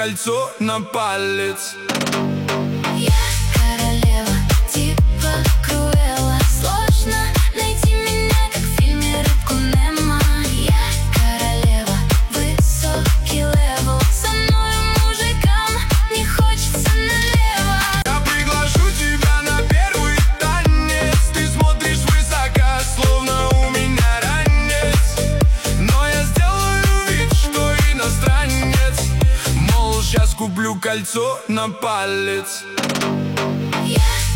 кольцо на палец. Я королева, типа Круэлла. Сложно найти меня, как в фильме «Рыбку Немо». Я королева, высокий левел. Со мной мужикам не хочется налево. Я приглашу тебя на первый танец. Ты смотришь высоко, словно у меня ранец. Но я сделаю вид, что иностранец. Мол, сейчас куплю кольцо на палец. Я